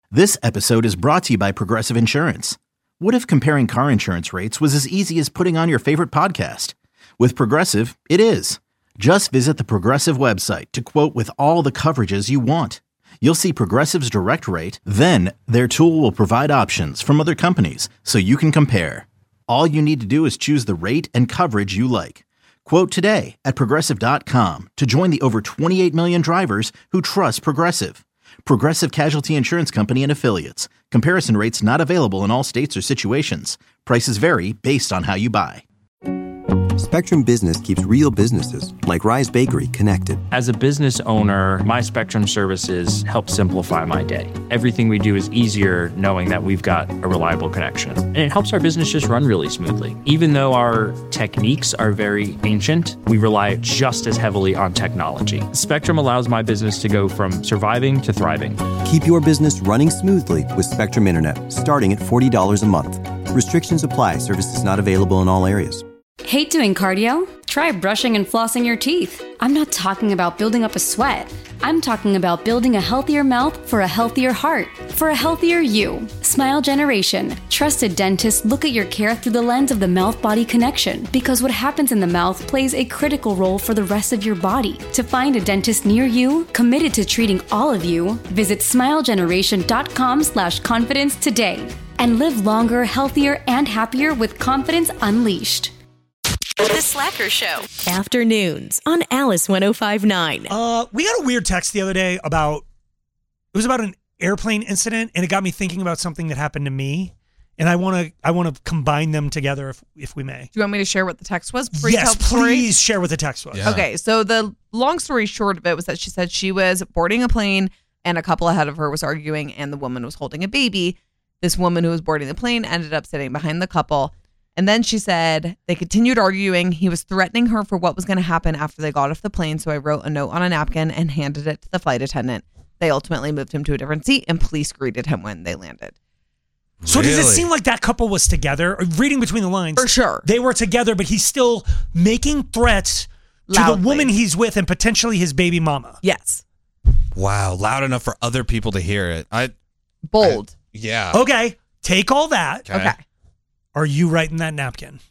This episode is brought to you by Progressive Insurance. What if comparing car insurance rates was as easy as putting on your favorite podcast? With Progressive, it is. Just visit the Progressive website to quote with all the coverages you want. You'll see Progressive's direct rate, then their tool will provide options from other companies so you can compare. All you need to do is choose the rate and coverage you like. Quote today at Progressive.com to join the over 28 million drivers who trust Progressive. Progressive Casualty Insurance Company and Affiliates. Comparison rates not available in all states or situations. Prices vary based on how you buy. Spectrum Business keeps real businesses, like Rise Bakery, connected. As a business owner, my Spectrum services help simplify my day. Everything we do is easier knowing that we've got a reliable connection. And it helps our business just run really smoothly. Even though our techniques are very ancient, we rely just as heavily on technology. Spectrum allows my business to go from surviving to thriving. Keep your business running smoothly with Spectrum Internet, starting at $40 a month. Restrictions apply. Services not available in all areas. Hate doing cardio? Try brushing and flossing your teeth. I'm not talking about building up a sweat. I'm talking about building a healthier mouth for a healthier heart, for a healthier you. Smile Generation. Trusted dentists look at your care through the lens of the mouth-body connection, because what happens in the mouth plays a critical role for the rest of your body. To find a dentist near you, committed to treating all of you, visit smilegeneration.com/confidence today and live longer, healthier, and happier with confidence unleashed. The Slacker Show. Afternoons on Alice 105.9. We got a weird text the other day about an airplane incident, and it got me thinking about something that happened to me, and I want to combine them together if we may. Do you want me to share what the text was? Yes, please share what the text was. Yeah. Okay, so the long story short of it was that she said she was boarding a plane, and a couple ahead of her was arguing, and the woman was holding a baby. This woman who was boarding the plane ended up sitting behind the couple. And then she said they continued arguing. He was threatening her for what was going to happen after they got off the plane. So I wrote a note on a napkin and handed it to the flight attendant. They ultimately moved him to a different seat, and police greeted him when they landed. So Does it seem like that couple was together? Reading between the lines. For sure. They were together, but he's still making threats Loudly. to the woman he's with and potentially his baby mama. Yes. Wow. Loud enough for other people to hear it. Bold. Yeah. Okay. Take all that. Okay. Are you writing that napkin?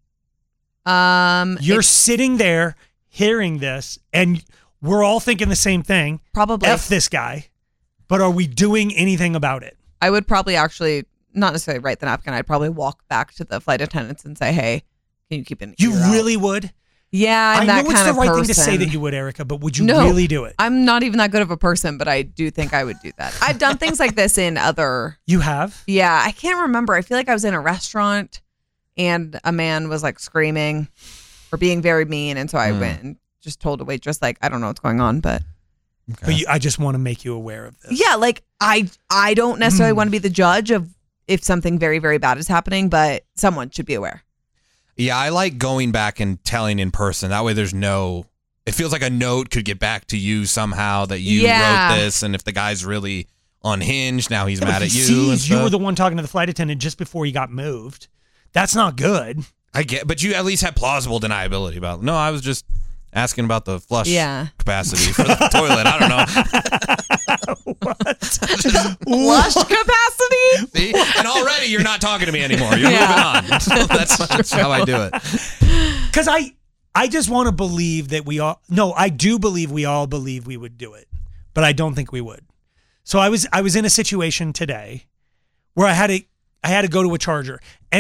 You're It's sitting there hearing this, and we're all thinking the same thing. probably. F this guy. But are we doing anything about it? I would probably actually not necessarily write the napkin. I'd probably walk back to the flight attendants and say, "Hey, can you keep an You ear out?" really would? Yeah, I'm I that know it's kind the of right person. thing to say that you would, Erica, but would you No. really do it? I'm not even that good of a person, but I do think I would do that. I've done things like this in other. You have? Yeah, I can't remember. I feel like I was in a restaurant and a man was like screaming or being very mean. And so I went and just told a waitress, like, I don't know what's going on, but. But I just want to make you aware of this. Yeah, like I don't necessarily want to be the judge of if something very, very bad is happening, but someone should be aware. Yeah, I like going back and telling in person. That way it feels like a note could get back to you somehow that you wrote this. And if the guy's really unhinged, now he's mad but at he you. sees you were the one talking to the flight attendant just before he got moved. That's not good. I get, but you at least have plausible deniability about, no, I was just asking about the flush capacity for the toilet. I don't know. What? Flush capacity? See? And already you're not talking to me anymore. You're moving on. So that's how I do it. Because I just want to believe that I do believe we all believe we would do it, but I don't think we would. So I was in a situation today where I had to go to a charger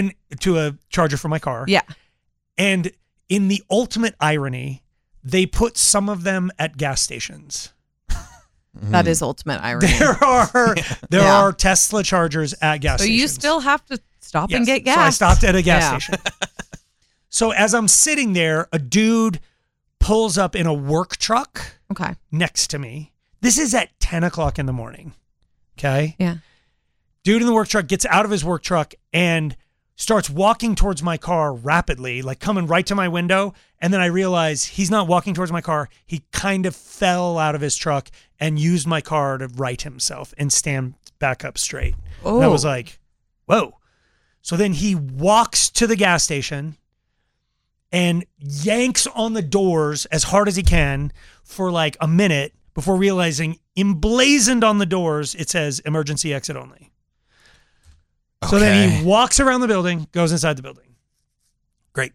for my car. Yeah. And in the ultimate irony, they put some of them at gas stations. That is ultimate irony. There are Tesla chargers at gas stations. So you still have to stop and get gas. So I stopped at a gas station. So as I'm sitting there, a dude pulls up in a work truck next to me. This is at 10 o'clock in the morning. Okay? Yeah. Dude in the work truck gets out of his work truck and starts walking towards my car rapidly, like coming right to my window. And then I realize he's not walking towards my car. He kind of fell out of his truck and used my car to right himself and stand back up straight. And I was like, whoa. So then he walks to the gas station and yanks on the doors as hard as he can for like a minute before realizing emblazoned on the doors, it says emergency exit only. Okay. So then he walks around the building, goes inside the building. Great.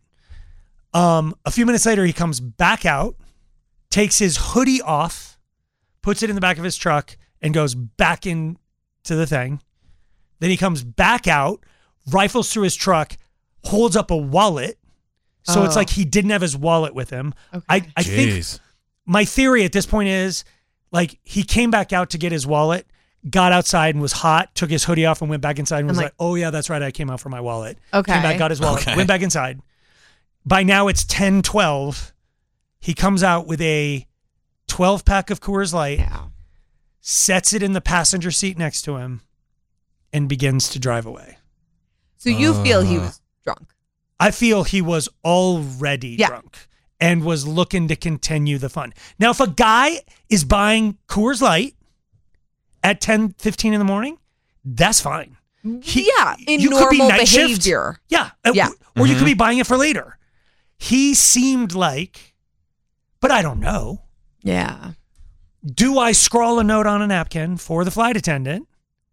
A few minutes later, he comes back out, takes his hoodie off, puts it in the back of his truck, and goes back into the thing. Then he comes back out, rifles through his truck, holds up a wallet. So it's like he didn't have his wallet with him. Okay. I think my theory at this point is like he came back out to get his wallet, got outside and was hot, took his hoodie off and went back inside and was like, oh yeah, that's right. I came out for my wallet. Okay. Came back, got his wallet, went back inside. By now it's 10:12. He comes out with a 12-pack of Coors Light, sets it in the passenger seat next to him, and begins to drive away. So you feel he was drunk? I feel he was already drunk and was looking to continue the fun. Now, if a guy is buying Coors Light at 10:15 in the morning, that's fine. In normal behavior. Or you could be buying it for later. He seemed like, but I don't know. Yeah. Do I scrawl a note on a napkin for the flight attendant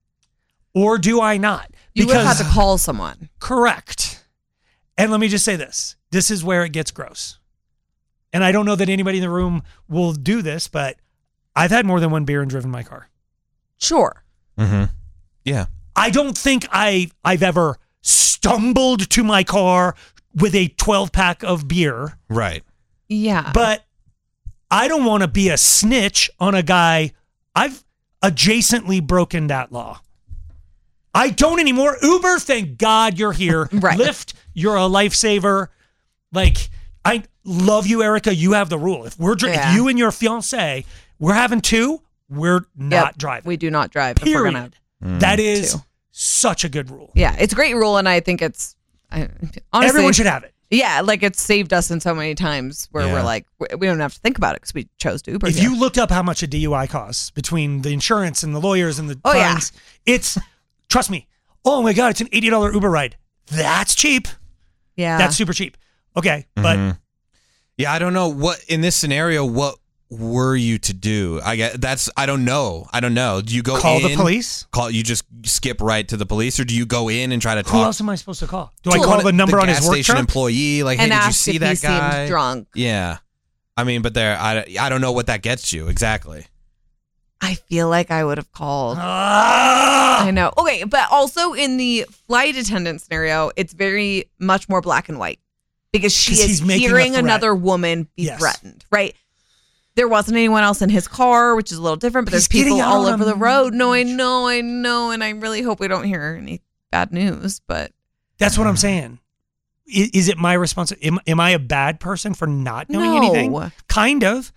or do I not? You would have to call someone. Correct. And let me just say this. This is where it gets gross. And I don't know that anybody in the room will do this, but I've had more than one beer and driven my car. Sure. Mm-hmm. Yeah. I don't think I've ever stumbled to my car with a 12-pack of beer. Right. Yeah. But I don't want to be a snitch on a guy. I've adjacently broken that law. I don't anymore. Uber, thank God you're here. Right. Lyft, you're a lifesaver. Like, I love you, Erica. You have the rule. If if you and your fiance, we're having two, we're not driving. We do not drive. Period. If we're gonna that is such a good rule. Yeah, it's a great rule, and I think it's honestly, everyone should have it. Yeah, like it's saved us in so many times where we're like, we don't have to think about it because we chose to Uber. If you looked up how much a DUI costs between the insurance and the lawyers and the fines, it's, trust me, oh my God, it's an $80 Uber ride. That's cheap. Yeah. That's super cheap. Okay, but. Yeah, I don't know what, in this scenario, what were you to do? I don't know. Do you go call the police? You just skip right to the police, or do you go in and try to talk? Who else am I supposed to call? Do I call the number on his work station truck? Employee? Like, hey, did you see that guy? Seemed drunk. Yeah, I mean, but I don't know what that gets you exactly. I feel like I would have called. I know. Okay, but also in the flight attendant scenario, it's very much more black and white. Because she is hearing another woman be threatened, right? There wasn't anyone else in his car, which is a little different, but there's people all over the road. No, I know, and I really hope we don't hear any bad news, but... That's what I'm saying. Is it my responsibility? Am I a bad person for not knowing anything? Kind of.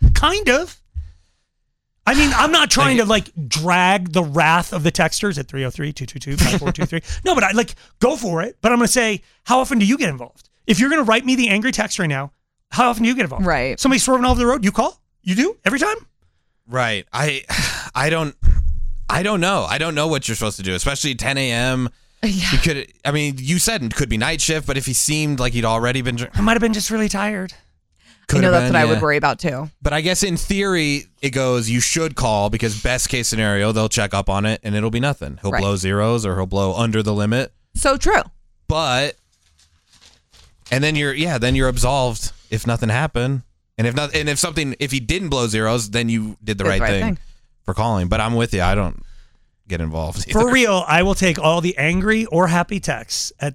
I mean, I'm not trying to drag the wrath of the texters at 303-222-5423. No, but I go for it. But I'm going to say, how often do you get involved? If you're going to write me the angry text right now, how often do you get involved? Right. Somebody swerving all over the road, you call? You do? Every time? Right. I don't know. I don't know what you're supposed to do, especially 10 a.m. Yeah. You said it could be night shift, but if he seemed like he'd already been... I might have been just really tired. I know that's what I would worry about too. But I guess in theory, it goes, you should call because best case scenario, they'll check up on it and it'll be nothing. He'll blow zeros or he'll blow under the limit. So true. But... And then you're absolved if nothing happened. And if he didn't blow zeros, then you did the right thing for calling. But I'm with you. I don't get involved either. For real, I will take all the angry or happy texts at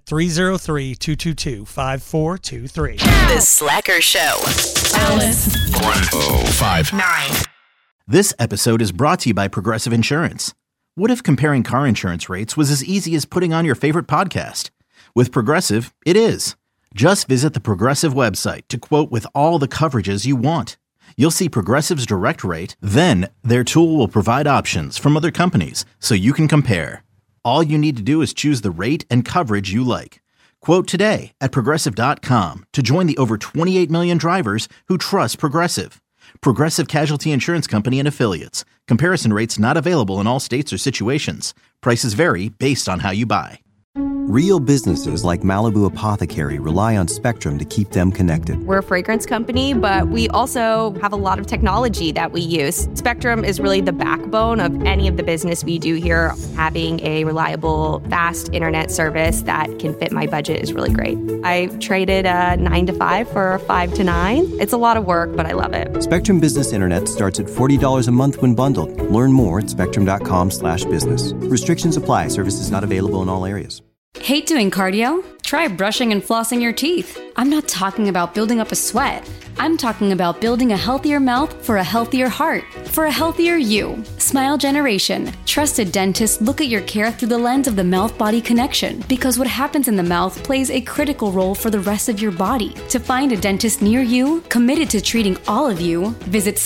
303-222-5423. The Slacker Show. Alice. 1059. This episode is brought to you by Progressive Insurance. What if comparing car insurance rates was as easy as putting on your favorite podcast? With Progressive, it is. Just visit the Progressive website to quote with all the coverages you want. You'll see Progressive's direct rate, then their tool will provide options from other companies so you can compare. All you need to do is choose the rate and coverage you like. Quote today at Progressive.com to join the over 28 million drivers who trust Progressive. Progressive Casualty Insurance Company and Affiliates. Comparison rates not available in all states or situations. Prices vary based on how you buy. Real businesses like Malibu Apothecary rely on Spectrum to keep them connected. We're a fragrance company, but we also have a lot of technology that we use. Spectrum is really the backbone of any of the business we do here. Having a reliable, fast internet service that can fit my budget is really great. I traded a 9 to 5 for a 5 to 9. It's a lot of work, but I love it. Spectrum Business Internet starts at $40 a month when bundled. Learn more at spectrum.com/business. Restrictions apply. Services not available in all areas. Hate doing cardio? Try brushing and flossing your teeth. I'm not talking about building up a sweat. I'm talking about building a healthier mouth for a healthier heart, for a healthier you. Smile Generation. Trusted dentists look at your care through the lens of the mouth-body connection, because what happens in the mouth plays a critical role for the rest of your body. To find a dentist near you, committed to treating all of you, visit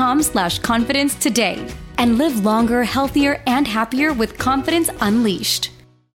smilegeneration.com/confidence today and live longer, healthier, and happier with confidence unleashed.